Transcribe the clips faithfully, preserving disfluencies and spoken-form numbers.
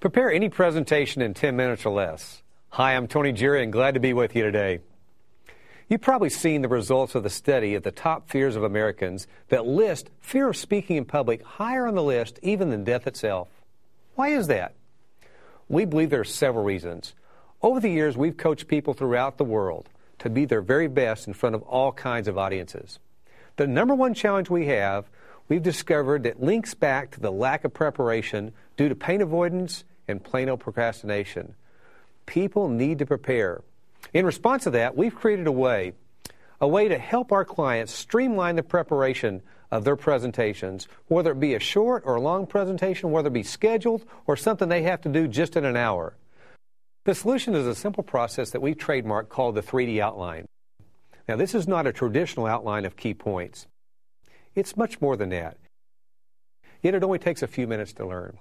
Prepare any presentation in ten minutes or less. Hi, I'm Tony Jerry and glad to be with you today. You've probably seen the results of the study of the top fears of Americans that list fear of speaking in public higher on the list even than death itself. Why is that? We believe there are several reasons. Over the years, we've coached people throughout the world to be their very best in front of all kinds of audiences. The number one challenge we have, we've discovered that links back to the lack of preparation due to pain avoidance and plain old procrastination. People need to prepare. In response to that, we've created a way, a way to help our clients streamline the preparation of their presentations, whether it be a short or a long presentation, whether it be scheduled or something they have to do just in an hour. The solution is a simple process that we've trademarked called the three D outline. Now, this is not a traditional outline of key points. It's much more than that. Yet it only takes a few minutes to learn.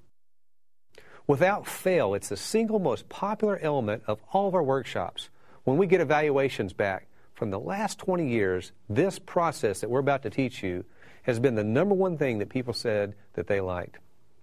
Without fail, it's the single most popular element of all of our workshops. When we get evaluations back from the last twenty years, this process that we're about to teach you has been the number one thing that people said that they liked.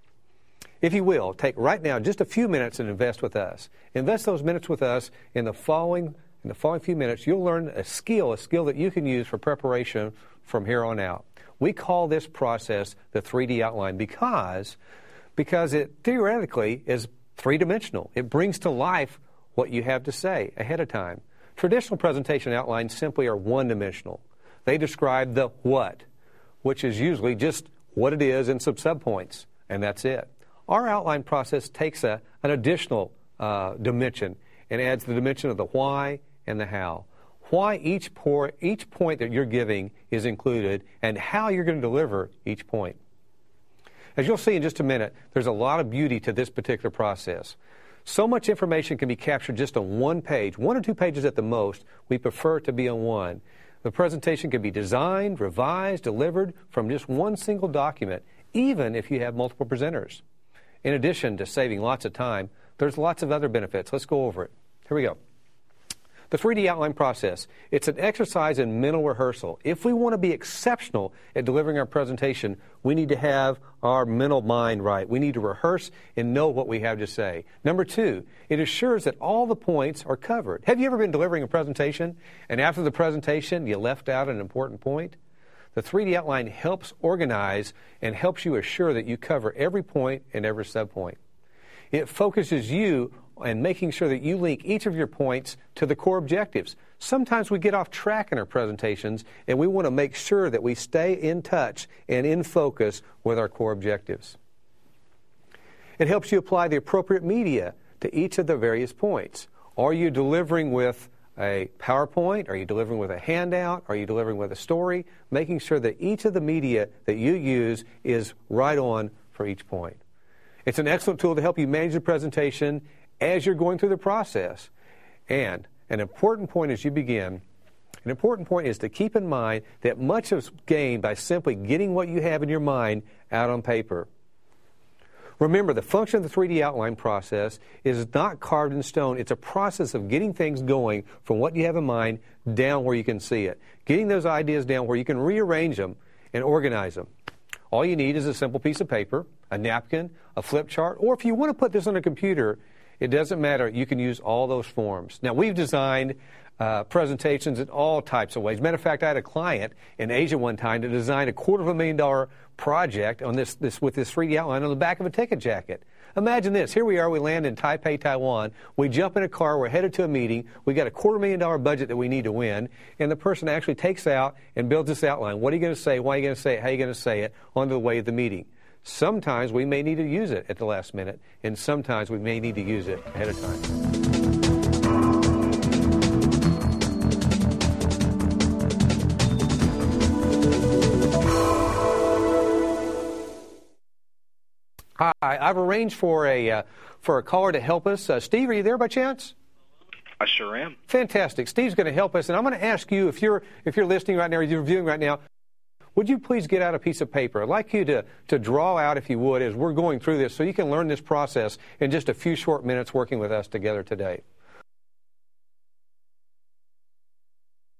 If you will, take right now just a few minutes and invest with us. Invest those minutes with us in the following in the following few minutes. You'll learn a skill, a skill that you can use for preparation from here on out. We call this process the three D outline because because it theoretically is three-dimensional. It brings to life what you have to say ahead of time. Traditional presentation outlines simply are one-dimensional. They describe the what, which is usually just what it is and some subpoints, and that's it. Our outline process takes a, an additional uh, dimension and adds the dimension of the why and the how. Why each, por- each point that you're giving is included and how you're going to deliver each point. As you'll see in just a minute, there's a lot of beauty to this particular process. So much information can be captured just on one page, one or two pages at the most. We prefer it to be on one. The presentation can be designed, revised, delivered from just one single document, even if you have multiple presenters. In addition to saving lots of time, there's lots of other benefits. Let's go over it. Here we go. The three D outline process. It's an exercise in mental rehearsal. If we want to be exceptional at delivering our presentation, we need to have our mental mind right. We need to rehearse and know what we have to say. Number two, it assures that all the points are covered. Have you ever been delivering a presentation and after the presentation you left out an important point? The three D outline helps organize and helps you assure that you cover every point and every subpoint. It focuses you and making sure that you link each of your points to the core objectives. Sometimes we get off track in our presentations, and we want to make sure that we stay in touch and in focus with our core objectives. It helps you apply the appropriate media to each of the various points. Are you delivering with a PowerPoint? Are you delivering with a handout? Are you delivering with a story? Making sure that each of the media that you use is right on for each point. It's an excellent tool to help you manage the presentation as you're going through the process. And an important point as you begin, an important point is to keep in mind that much is gained by simply getting what you have in your mind out on paper. Remember, the function of the three D outline process is not carved in stone. It's a process of getting things going from what you have in mind down where you can see it. Getting those ideas down where you can rearrange them and organize them. All you need is a simple piece of paper, a napkin, a flip chart, or if you want to put this on a computer, it doesn't matter. You can use all those forms. Now, we've designed uh, presentations in all types of ways. Matter of fact, I had a client in Asia one time to design a quarter of a million dollar project on this, this with this three D outline on the back of a ticket jacket. Imagine this. Here we are. We land in Taipei, Taiwan. We jump in a car. We're headed to a meeting. We got a quarter million dollar budget that we need to win. And the person actually takes out and builds this outline. What are you going to say? Why are you going to say it? How are you going to say it on the way of the meeting? Sometimes we may need to use it at the last minute, and sometimes we may need to use it ahead of time. Hi, I've arranged for a uh, for a caller to help us. Uh, Steve, are you there by chance? I sure am. Fantastic. Steve's going to help us, and I'm going to ask you if you're if you're listening right now or you're viewing right now. Would you please get out a piece of paper? I'd like you to, to draw out, if you would, as we're going through this so you can learn this process in just a few short minutes working with us together today.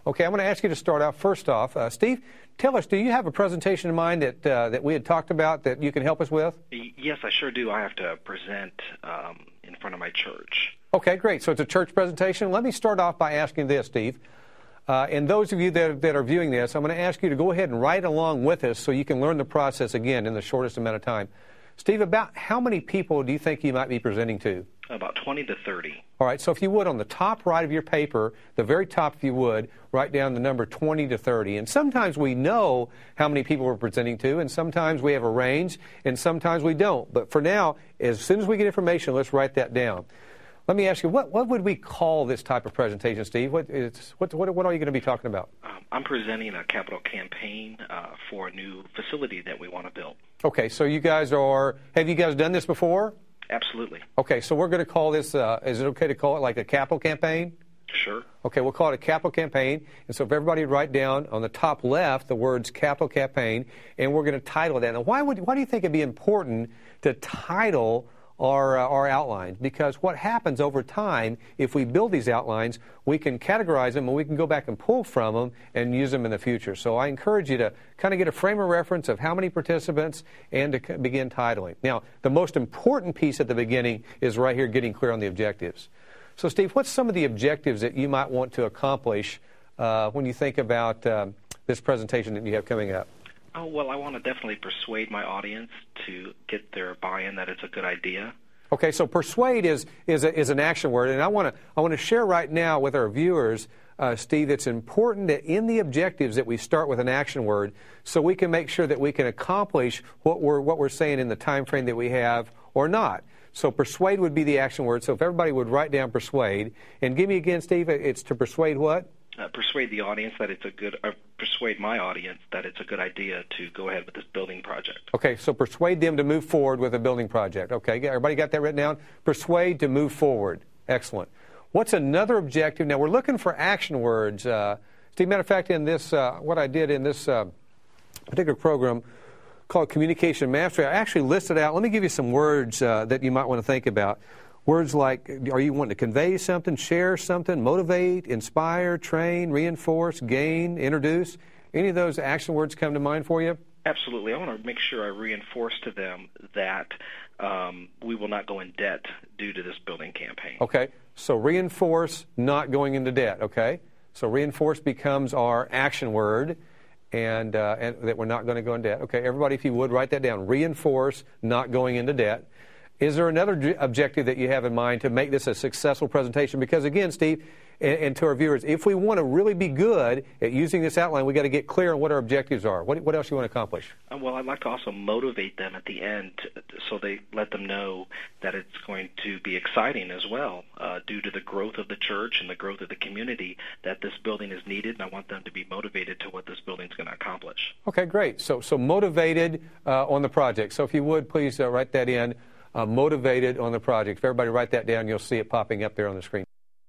Okay, I'm going to ask you to start out first off. Uh, Steve, tell us, do you have a presentation in mind that uh, that we had talked about that you can help us with? Yes, I sure do. I have to present um, in front of my church. Okay, great. So it's a church presentation. Let me start off by asking this, Steve. Uh, and those of you that, that are viewing this, I'm going to ask you to go ahead and write along with us so you can learn the process again in the shortest amount of time. Steve, about how many people do you think you might be presenting to? About twenty to thirty. All right, so if you would, on the top right of your paper, the very top, if you would, write down the number twenty to thirty. And sometimes we know how many people we're presenting to, and sometimes we have a range, and sometimes we don't. But for now, as soon as we get information, let's write that down. Let me ask you, what, what would we call this type of presentation, Steve? What, is, what, what, what are you going to be talking about? Um, I'm presenting a capital campaign uh, for a new facility that we want to build. Okay, so you guys are, have you guys done this before? Absolutely. Okay, so we're going to call this, uh, is it okay to call it like a capital campaign? Sure. Okay, we'll call it a capital campaign. And so if everybody would write down on the top left the words capital campaign, and we're going to title that. Now, why would why do you think it'd be important to title our, uh, our outlines? Because what happens over time, if we build these outlines, we can categorize them and we can go back and pull from them and use them in the future. So I encourage you to kind of get a frame of reference of how many participants and to begin titling. Now, the most important piece at the beginning is right here, getting clear on the objectives. So, Steve, what's some of the objectives that you might want to accomplish uh, when you think about uh, this presentation that you have coming up? Oh, well, I want to definitely persuade my audience to get their buy-in that it's a good idea. Okay, so persuade is is, a, is an action word, and I want to I want to share right now with our viewers, uh, Steve, it's important that in the objectives that we start with an action word, so we can make sure that we can accomplish what we're what we're saying in the time frame that we have or not. So persuade would be the action word. So if everybody would write down persuade, and give me again, Steve, it's to persuade what? Uh, persuade the audience that it's a good, uh, persuade my audience that it's a good idea to go ahead with this building project. Okay, so persuade them to move forward with a building project. Okay, everybody got that written down? Persuade to move forward. Excellent. What's another objective? Now, we're looking for action words. Uh, Steve, matter of fact, in this, uh, what I did in this uh, particular program called Communication Mastery, I actually listed out, let me give you some words uh, that you might want to think about. Words like, are you wanting to convey something, share something, motivate, inspire, train, reinforce, gain, introduce? Any of those action words come to mind for you? Absolutely. I want to make sure I reinforce to them that um, we will not go in debt due to this building campaign. Okay. So reinforce, not going into debt. Okay. So reinforce becomes our action word, and, uh, and that we're not going to go in debt. Okay. Everybody, if you would, write that down. Reinforce, not going into debt. Is there another objective that you have in mind to make this a successful presentation? Because again, Steve, and, and to our viewers, if we want to really be good at using this outline, we've got to get clear on what our objectives are. What, what else do you want to accomplish? Uh, well, I'd like to also motivate them at the end to, so they let them know that it's going to be exciting as well uh, due to the growth of the church and the growth of the community, that this building is needed, and I want them to be motivated to what this building is going to accomplish. Okay, great. So, so motivated uh, on the project. So if you would, please uh, write that in. Uh, motivated on the project. If everybody write that down, you'll see it popping up there on the screen.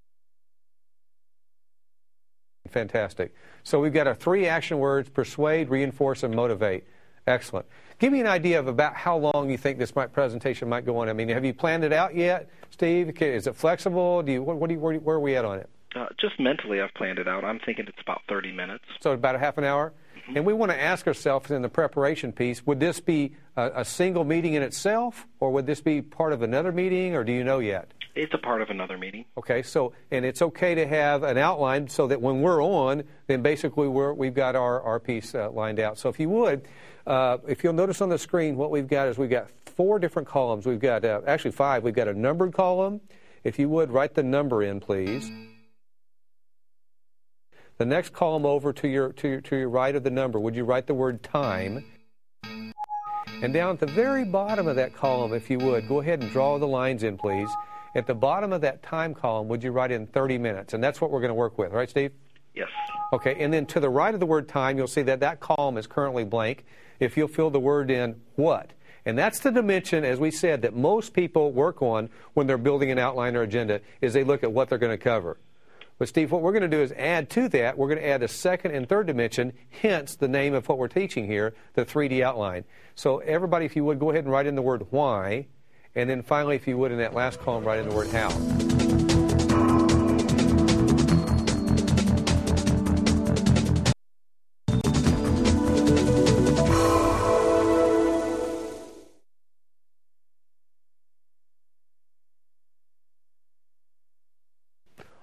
Fantastic. So we've got our three action words: persuade, reinforce, and motivate. Excellent. Give me an idea of about how long you think this might, presentation might go on. I mean, have you planned it out yet, Steve? Is it flexible? Do you, what, what do you, where, where are we at on it? Uh, just mentally, I've planned it out. I'm thinking it's about thirty minutes. So about a half an hour? Mm-hmm. And we want to ask ourselves in the preparation piece, would this be a, a single meeting in itself, or would this be part of another meeting, or do you know yet? It's a part of another meeting. Okay, so, and it's okay to have an outline so that when we're on, then basically we're, we've got our, our piece uh, lined out. So if you would, uh, if you'll notice on the screen, what we've got is we've got four different columns. We've got, uh, actually five. We've got a numbered column. If you would, write the number in, please. The next column over to your, to your, to your right of the number, would you write the word time? And down at the very bottom of that column, if you would, go ahead and draw the lines in, please. At the bottom of that time column, would you write in thirty minutes? And that's what we're going to work with, right, Steve? Yes. Okay, and then to the right of the word time, you'll see that that column is currently blank. If you'll fill the word in what? And that's the dimension, as we said, that most people work on when they're building an outline or agenda, is they look at what they're going to cover. But, Steve, what we're going to do is add to that, we're going to add a second and third dimension, hence the name of what we're teaching here, the three D outline. So everybody, if you would, go ahead and write in the word why, and then finally, if you would, in that last column, write in the word how.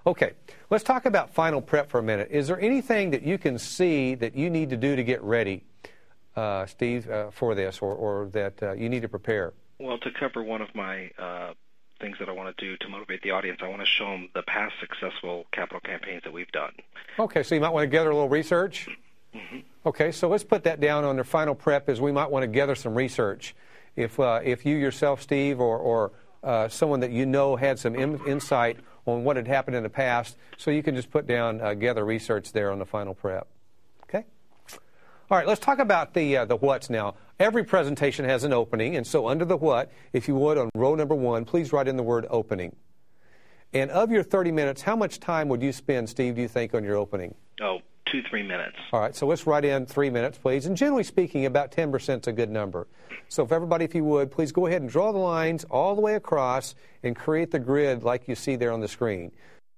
Okay, let's talk about final prep for a minute. Is there anything that you can see that you need to do to get ready, uh, Steve, uh, for this, or, or that uh, you need to prepare? Well, to cover one of my uh, things that I want to do to motivate the audience, I want to show them the past successful capital campaigns that we've done. Okay, so you might want to gather a little research? Mm-hmm. Okay, so let's put that down on their final prep, is we might want to gather some research. If uh, if you yourself, Steve, or, or uh, someone that you know had some in, insight on what had happened in the past, so you can just put down uh, gather research there on the final prep. Okay? All right, let's talk about the uh, the whats now. Every presentation has an opening, and so under the what, if you would, on row number one, please write in the word opening. And of your thirty minutes, how much time would you spend, Steve, do you think, on your opening? Oh, two, three minutes. All right, so let's write in three minutes, please. And generally speaking, about ten percent is a good number. So if everybody, if you would, please go ahead and draw the lines all the way across and create the grid like you see there on the screen.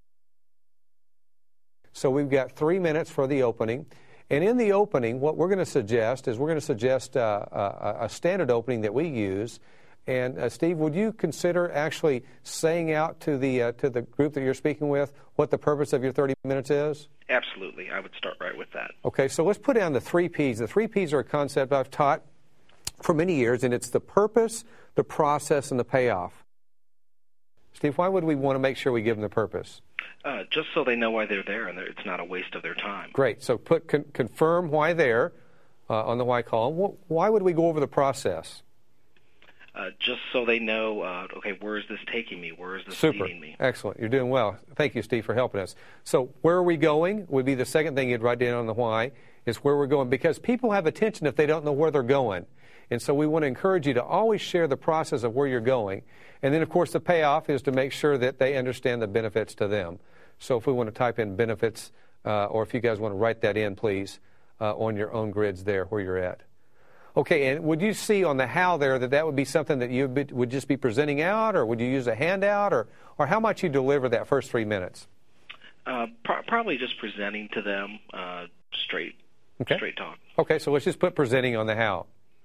So we've got three minutes for the opening. And in the opening, what we're going to suggest is we're going to suggest uh, a, a standard opening that we use. And uh, Steve, would you consider actually saying out to the uh, to the group that you're speaking with what the purpose of your thirty minutes is? Absolutely. I would start right with that. Okay, so let's put down the three Ps. The three Ps are a concept I've taught for many years, and it's the purpose, the process, and the payoff. Steve, why would we want to make sure we give them the purpose? Uh, just so they know why they're there and it's not a waste of their time. Great. So put con- confirm why there uh, on the why column. Why would we go over the process? Uh, just so they know, uh, okay, where is this taking me? Where is this Super. leading me? Excellent. You're doing well. Thank you, Steve, for helping us. So where are we going would be the second thing you'd write down on the why, is where we're going, because people have attention if they don't know where they're going. And so we want to encourage you to always share the process of where you're going. And then, of course, the payoff is to make sure that they understand the benefits to them. So if we want to type in benefits, uh, or if you guys want to write that in, please, uh, on your own grids there where you're at. Okay, and would you see on the how there that that would be something that you would just be presenting out, or would you use a handout, or, or how might you deliver that first three minutes? Uh, pro- probably just presenting to them uh, straight, okay. straight talk. Okay, so let's just put presenting on the how.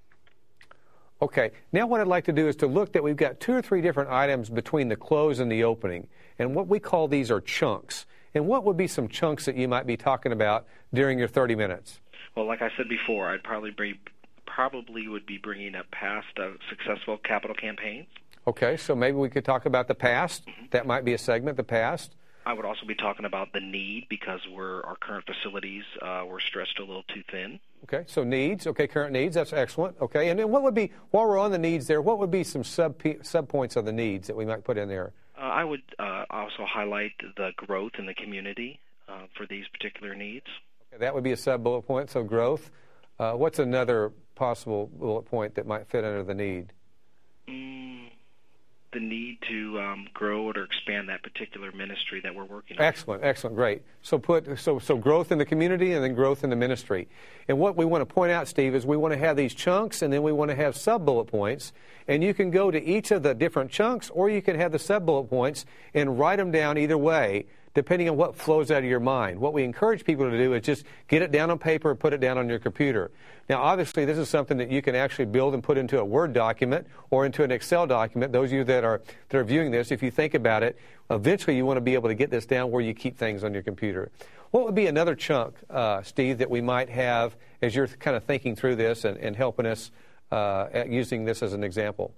Okay, now what I'd like to do is to look that we've got two or three different items between the close and the opening, and what we call these are chunks. And what would be some chunks that you might be talking about during your thirty minutes? Well, like I said before, I'd probably be, probably would be bringing up past uh, successful capital campaigns. Okay, so maybe we could talk about the past. Mm-hmm. That might be a segment, the past. I would also be talking about the need, because we're, our current facilities uh, were stretched a little too thin. Okay, so needs. Okay, current needs. That's excellent. Okay, and then what would be, while we're on the needs there, what would be some sub sub points of the needs that we might put in there? Uh, I would uh, also highlight the growth in the community uh, for these particular needs. Okay, that would be a sub bullet point. So growth. Uh, what's another possible bullet point that might fit under the need? Mm, the need to um, grow or expand that particular ministry that we're working on. Excellent, excellent, great. So put so so growth in the community and then growth in the ministry. And what we want to point out, Steve, is we want to have these chunks, and then we want to have sub bullet points. And you can go to each of the different chunks, or you can have the sub bullet points and write them down either way, depending on what flows out of your mind. What we encourage people to do is just get it down on paper and put it down on your computer. Now, obviously, this is something that you can actually build and put into a Word document or into an Excel document. Those of you that are that are viewing this, if you think about it, eventually you want to be able to get this down where you keep things on your computer. What would be another chunk, uh, Steve, that we might have as you're kind of thinking through this and, and helping us uh, at using this as an example?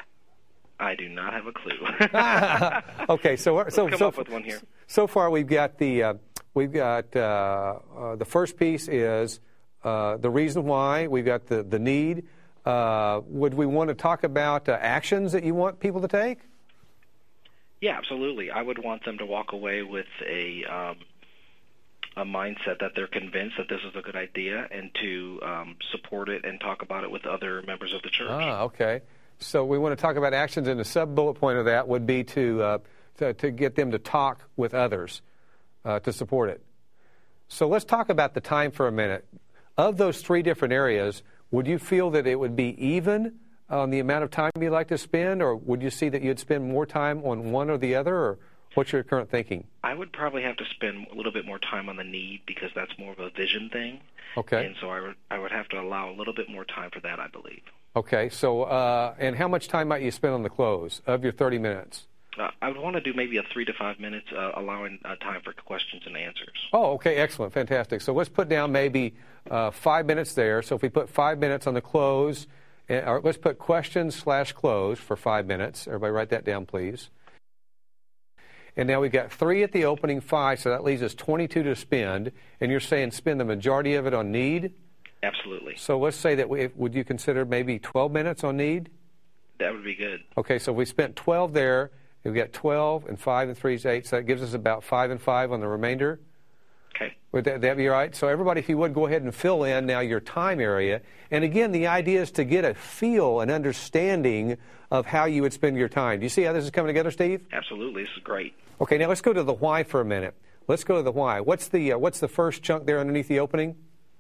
I do not have a clue. Okay, so Let's so come so up with one here. So far, we've got the uh, we've got uh, uh, the first piece is uh, the reason why. We've got the the need. Uh, would we want to talk about uh, actions that you want people to take? Yeah, absolutely. I would want them to walk away with a um, a mindset that they're convinced that this is a good idea, and to um, support it and talk about it with other members of the church. Ah, okay. So we want to talk about actions, and the sub-bullet point of that would be to, uh, to, to get them to talk with others uh, to support it. So let's talk about the time for a minute. Of those three different areas, would you feel that it would be even on the amount of time you'd like to spend, or would you see that you'd spend more time on one or the other, or what's your current thinking? I would probably have to spend a little bit more time on the need, because that's more of a vision thing. Okay. And so I would, I would have to allow a little bit more time for that, I believe. Okay, so, uh, and how much time might you spend on the close of your thirty minutes? Uh, I would want to do maybe a three to five minutes, uh, allowing uh, time for questions and answers. Oh, okay, excellent, fantastic. So let's put down maybe uh, five minutes there. So if we put five minutes on the close, uh, or let's put questions slash close for five minutes. Everybody write that down, please. And now we've got three at the opening, five, so that leaves us twenty-two to spend. And you're saying spend the majority of it on need? Absolutely. So let's say that we, would you consider maybe twelve minutes on need? That would be good. Okay, so we spent twelve there. We've got twelve and five and three is eight, so that gives us about five and five on the remainder. Okay. Would that, that be all right? So everybody, if you would, go ahead and fill in now your time area. And again, the idea is to get a feel, an understanding of how you would spend your time. Do you see how this is coming together, Steve? Absolutely. This is great. Okay, now let's go to the why for a minute. Let's go to the why. What's the uh, what's the first chunk there underneath the opening?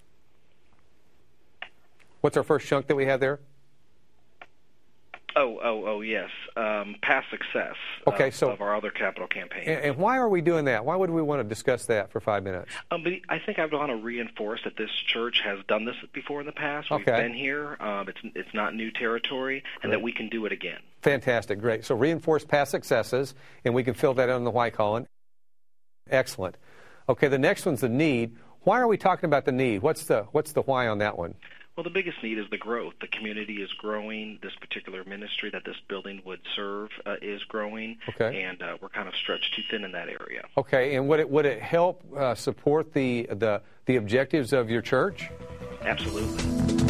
What's our first chunk that we have there? Oh, oh, oh, yes. Um, past success okay, of, so, of our other capital campaigns. And, and why are we doing that? Why would we want to discuss that for five minutes? Um, but I think I want to reinforce that this church has done this before in the past. We've okay. been here. Um, it's it's not new territory, and great. that we can do it again. Fantastic. Great. So reinforce past successes, and we can fill that in the why column. Excellent. Okay, the next one's the need. Why are we talking about the need? What's the what's the why on that one? Well, the biggest need is the growth. The community is growing. This particular ministry that this building would serve uh, is growing, okay. and uh, we're kind of stretched too thin in that area. Okay, and would it would it help uh, support the, the the objectives of your church? Absolutely.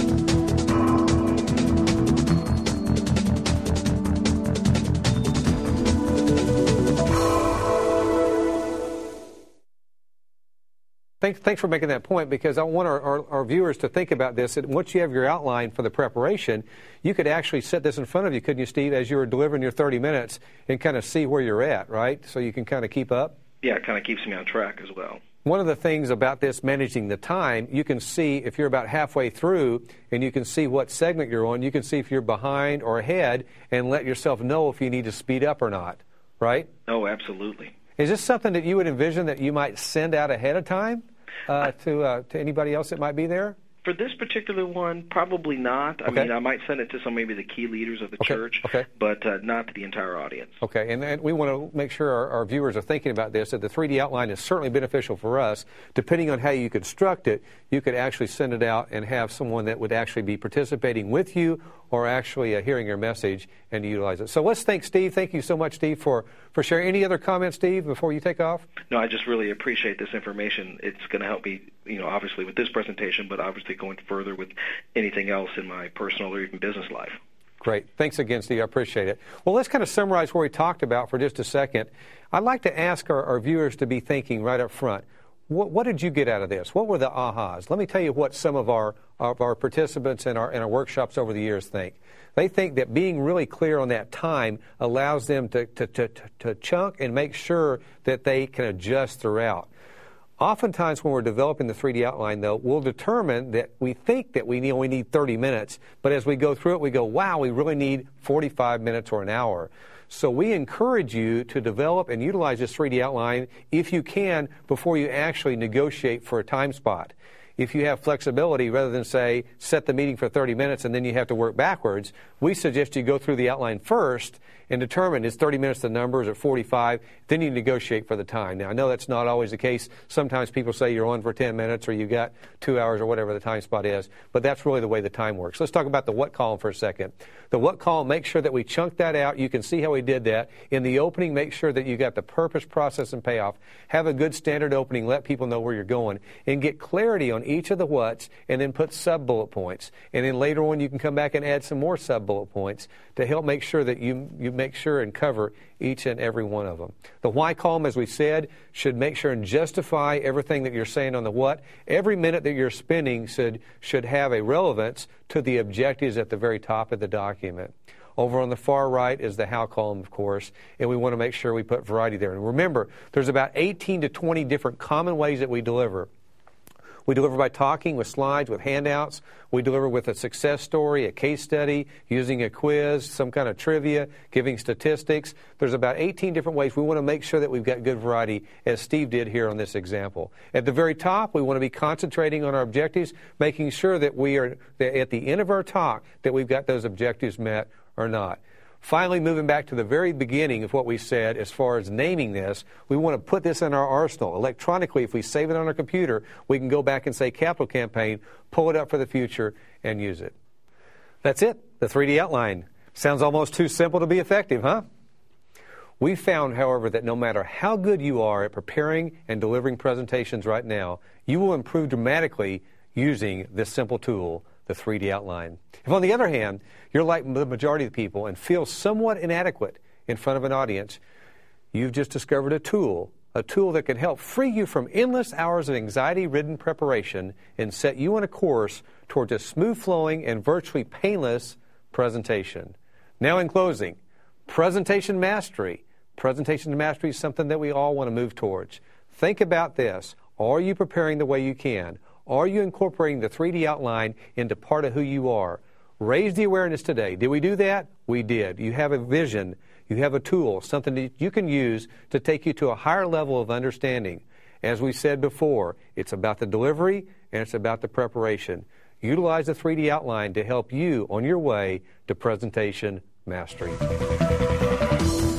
Thanks, thanks for making that point, because I want our, our, our viewers to think about this. And once you have your outline for the preparation, you could actually set this in front of you, couldn't you, Steve, as you were delivering your thirty minutes and kind of see where you're at, right? So you can kind of keep up? Yeah, it kind of keeps me on track as well. One of the things about this, managing the time, you can see if you're about halfway through and you can see what segment you're on. You can see if you're behind or ahead and let yourself know if you need to speed up or not, right? Oh, absolutely. Is this something that you would envision that you might send out ahead of time uh, to uh, to anybody else that might be there? For this particular one, probably not. I okay. mean, I might send it to some maybe the key leaders of the okay. church, okay. but uh, not to the entire audience. Okay, and, and we want to make sure our, our viewers are thinking about this, that the three D outline is certainly beneficial for us. Depending on how you construct it, you could actually send it out and have someone that would actually be participating with you or actually uh, hearing your message and utilize it. So let's thank Steve. Thank you so much, Steve, for, for sharing. Any other comments, Steve, before you take off? No, I just really appreciate this information. It's going to help me, you know, obviously with this presentation, but obviously going further with anything else in my personal or even business life. Great. Thanks again, Steve. I appreciate it. Well, let's kind of summarize what we talked about for just a second. I'd like to ask our, our viewers to be thinking right up front. What, what did you get out of this? What were the ahas? Let me tell you what some of our of our participants in our in our workshops over the years think. They think that being really clear on that time allows them to to, to, to chunk and make sure that they can adjust throughout. Oftentimes when we're developing the three D outline, though, we'll determine that we think that we only need thirty minutes, but as we go through it, we go, wow, we really need forty-five minutes or an hour. So we encourage you to develop and utilize this three D outline if you can before you actually negotiate for a time spot. If you have flexibility, rather than say, set the meeting for thirty minutes and then you have to work backwards, we suggest you go through the outline first and determine is thirty minutes the number, is it forty-five, then you negotiate for the time. Now, I know that's not always the case. Sometimes people say you're on for ten minutes or you got two hours or whatever the time spot is, but that's really the way the time works. Let's talk about the what column for a second. The what column, make sure that we chunk that out. You can see how we did that. In the opening, make sure that you got the purpose, process, and payoff. Have a good standard opening. Let people know where you're going. And get clarity on each of the whats, and then put sub-bullet points. And then later on, you can come back and add some more sub-bullet points to help make sure that you, you make sure and cover each and every one of them. The why column, as we said, should make sure and justify everything that you're saying on the what. Every minute that you're spending should, should have a relevance to the objectives at the very top of the document. Over on the far right is the how column, of course, and we want to make sure we put variety there. And remember, there's about eighteen to twenty different common ways that we deliver. We deliver by talking, with slides, with handouts. We deliver with a success story, a case study, using a quiz, some kind of trivia, giving statistics. There's about eighteen different ways. We want to make sure that we've got good variety, as Steve did here on this example. At the very top, we want to be concentrating on our objectives, making sure that we are, that at the end of our talk, that we've got those objectives met or not. Finally, moving back to the very beginning of what we said as far as naming this, we want to put this in our arsenal. Electronically, if we save it on our computer, we can go back and say Capital Campaign, pull it up for the future, and use it. That's it, the three D outline. Sounds almost too simple to be effective, huh? We found, however, that no matter how good you are at preparing and delivering presentations right now, you will improve dramatically using this simple tool, the three D outline. If, on the other hand, you're like the majority of the people and feel somewhat inadequate in front of an audience, you've just discovered a tool, a tool that can help free you from endless hours of anxiety-ridden preparation and set you on a course towards a smooth-flowing and virtually painless presentation. Now, in closing, presentation mastery. Presentation mastery is something that we all want to move towards. Think about this. Are you preparing the way you can? Are you incorporating the three D outline into part of who you are? Raise the awareness today. Did we do that? We did. You have a vision. You have a tool, something that you can use to take you to a higher level of understanding. As we said before, it's about the delivery and it's about the preparation. Utilize the three D outline to help you on your way to presentation mastery.